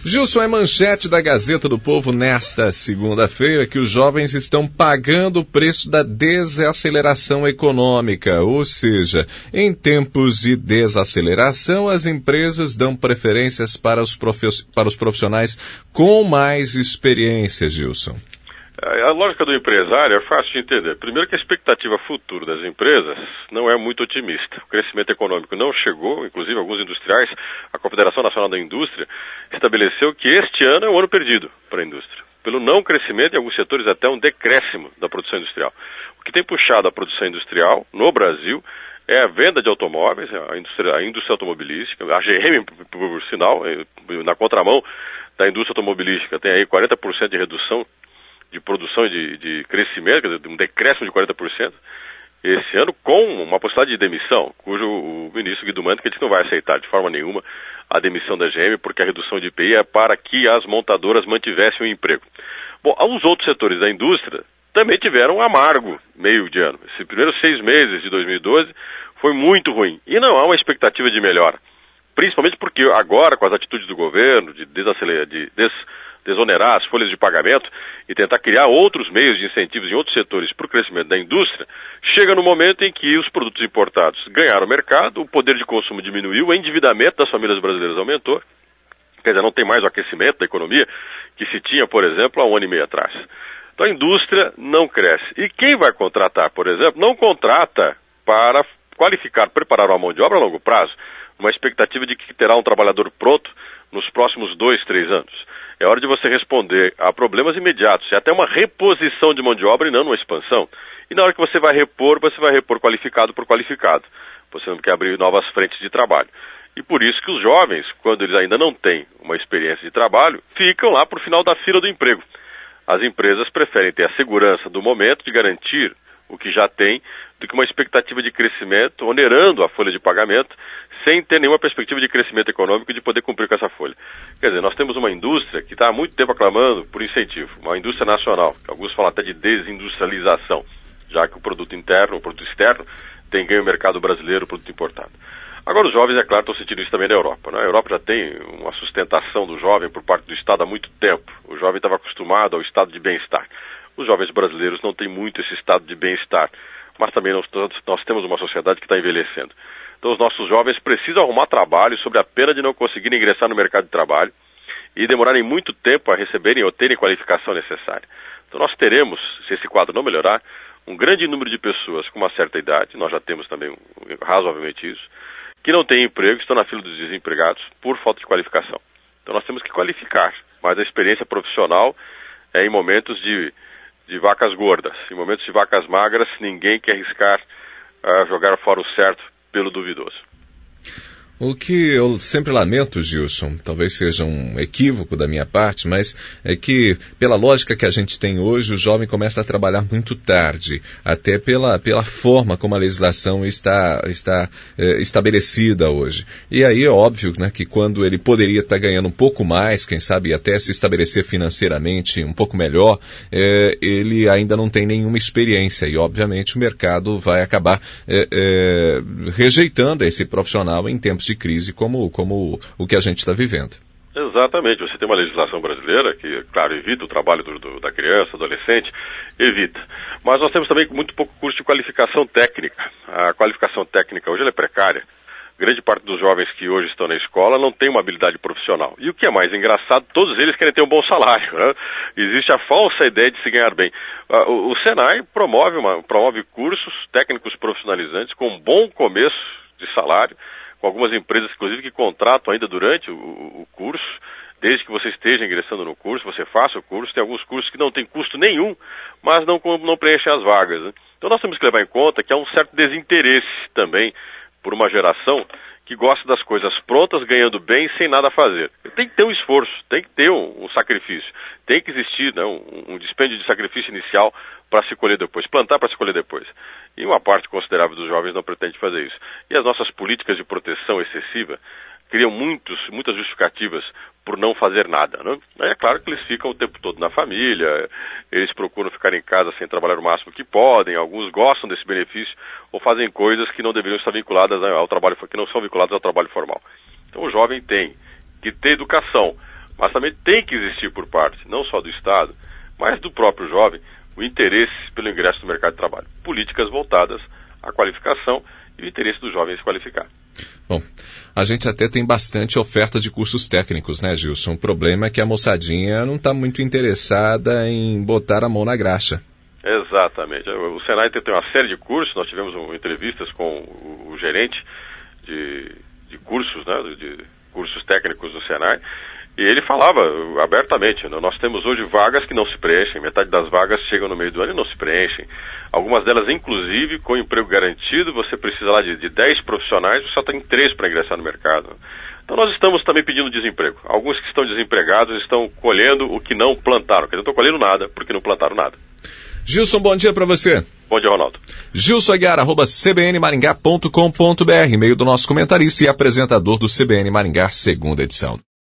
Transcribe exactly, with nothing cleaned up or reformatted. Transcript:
Gilson, é manchete da Gazeta do Povo nesta segunda-feira que os jovens estão pagando o preço da desaceleração econômica, ou seja, em tempos de desaceleração, as empresas dão preferências para os, profe- para os profissionais com mais experiência, Gilson. A lógica do empresário é fácil de entender. Primeiro que a expectativa futura das empresas não é muito otimista. O crescimento econômico não chegou, inclusive alguns industriais, a Confederação Nacional da Indústria estabeleceu que este ano é um ano perdido para a indústria. Pelo não crescimento, em alguns setores até um decréscimo da produção industrial. O que tem puxado a produção industrial no Brasil é a venda de automóveis, a indústria, a indústria automobilística, a G M, por sinal, na contramão da indústria automobilística, tem aí quarenta por cento de redução de produção e de, de crescimento, quer dizer, um decréscimo de quarenta por cento esse ano, com uma possibilidade de demissão, cujo o ministro Guido Mantega disse que não vai aceitar de forma nenhuma a demissão da G M, porque a redução de I P I é para que as montadoras mantivessem o emprego. Bom, os outros setores da indústria também tiveram um amargo meio de ano. Esses primeiros seis meses de dois mil e doze foi muito ruim, e não há uma expectativa de melhora, principalmente porque agora, com as atitudes do governo de desacelerar, de des desonerar as folhas de pagamento e tentar criar outros meios de incentivos em outros setores para o crescimento da indústria, chega no momento em que os produtos importados ganharam mercado, o poder de consumo diminuiu, o endividamento das famílias brasileiras aumentou, quer dizer, não tem mais o aquecimento da economia que se tinha, por exemplo, há um ano e meio atrás. Então a indústria não cresce. E quem vai contratar, por exemplo, não contrata para qualificar, preparar uma mão de obra a longo prazo, uma expectativa de que terá um trabalhador pronto nos próximos dois, três anos. É hora de você responder a problemas imediatos. É até uma reposição de mão de obra e não uma expansão. E na hora que você vai repor, você vai repor qualificado por qualificado. Você não quer abrir novas frentes de trabalho. E por isso que os jovens, quando eles ainda não têm uma experiência de trabalho, ficam lá para o final da fila do emprego. As empresas preferem ter a segurança do momento de garantir o que já tem, do que uma expectativa de crescimento, onerando a folha de pagamento, sem ter nenhuma perspectiva de crescimento econômico e de poder cumprir com essa folha. Quer dizer, nós temos uma indústria que está há muito tempo aclamando por incentivo, uma indústria nacional, que alguns falam até de desindustrialização, já que o produto interno, o produto externo, tem ganho no mercado brasileiro, o produto importado. Agora os jovens, é claro, estão sentindo isso também na Europa, né? A Europa já tem uma sustentação do jovem por parte do Estado há muito tempo. O jovem estava acostumado ao estado de bem-estar. Os jovens brasileiros não têm muito esse estado de bem-estar, mas também nós, nós temos uma sociedade que está envelhecendo. Então os nossos jovens precisam arrumar trabalho sob a pena de não conseguirem ingressar no mercado de trabalho e demorarem muito tempo a receberem ou terem qualificação necessária. Então nós teremos, se esse quadro não melhorar, um grande número de pessoas com uma certa idade, nós já temos também razoavelmente isso, que não têm emprego, estão na fila dos desempregados por falta de qualificação. Então nós temos que qualificar, mas a experiência profissional é em momentos de, de vacas gordas. Em momentos de vacas magras, ninguém quer arriscar uh, jogar fora o certo pelo duvidoso. O que eu sempre lamento, Gilson, talvez seja um equívoco da minha parte, mas é que, pela lógica que a gente tem hoje, o jovem começa a trabalhar muito tarde, até pela, pela forma como a legislação está, está é, estabelecida hoje. E aí é óbvio, né, que quando ele poderia estar ganhando um pouco mais, quem sabe até se estabelecer financeiramente um pouco melhor, é, ele ainda não tem nenhuma experiência e, obviamente, o mercado vai acabar é, é, rejeitando esse profissional em tempos de crise como, como o que a gente está vivendo. Exatamente, você tem uma legislação brasileira que, claro, evita o trabalho do, do, da criança, adolescente, evita. Mas nós temos também muito pouco curso de qualificação técnica. A qualificação técnica hoje ela é precária. Grande parte dos jovens que hoje estão na escola não tem uma habilidade profissional. E o que é mais engraçado, todos eles querem ter um bom salário, né? Existe a falsa ideia de se ganhar bem. O, o Senai promove, uma, promove cursos técnicos profissionalizantes com um bom começo de salário, com algumas empresas, inclusive, que contratam ainda durante o, o curso, desde que você esteja ingressando no curso, você faça o curso. Tem alguns cursos que não tem custo nenhum, mas não, não preenchem as vagas, né? Então nós temos que levar em conta que há um certo desinteresse também por uma geração que gosta das coisas prontas, ganhando bem, sem nada a fazer. Tem que ter um esforço, tem que ter um, um sacrifício, tem que existir, né, um, um dispêndio de sacrifício inicial para se colher depois, plantar para se colher depois. E uma parte considerável dos jovens não pretende fazer isso. E as nossas políticas de proteção excessiva criam muitos, muitas justificativas por não fazer nada, né? Aí é claro que eles ficam o tempo todo na família, eles procuram ficar em casa sem trabalhar o máximo que podem, alguns gostam desse benefício ou fazem coisas que não deveriam estar vinculadas ao trabalho, que não são vinculadas ao trabalho formal. Então o jovem tem que ter educação mas também tem que existir por parte, não só do Estado, mas do próprio jovem, o interesse pelo ingresso no mercado de trabalho. Políticas voltadas à qualificação e o interesse do jovem em se qualificar. Bom, a gente até tem bastante oferta de cursos técnicos, né, Gilson? O problema é que a moçadinha não está muito interessada em botar a mão na graxa. Exatamente. O Senai tem uma série de cursos, nós tivemos um, entrevistas com o, o gerente de, de cursos, né, de cursos técnicos do Senai, e ele falava abertamente, né, nós temos hoje vagas que não se preenchem, metade das vagas chegam no meio do ano e não se preenchem. Algumas delas, inclusive, com emprego garantido, você precisa lá de, de dez profissionais, você só tem três para ingressar no mercado. Então nós estamos também pedindo desemprego. Alguns que estão desempregados estão colhendo o que não plantaram, quer dizer, não estão colhendo nada porque não plantaram nada. Gilson, bom dia para você. Bom dia, Ronaldo. Gilson Aguiar, arroba c b n maringá ponto com ponto b r, e-mail do nosso comentarista e apresentador do C B N Maringá, segunda edição.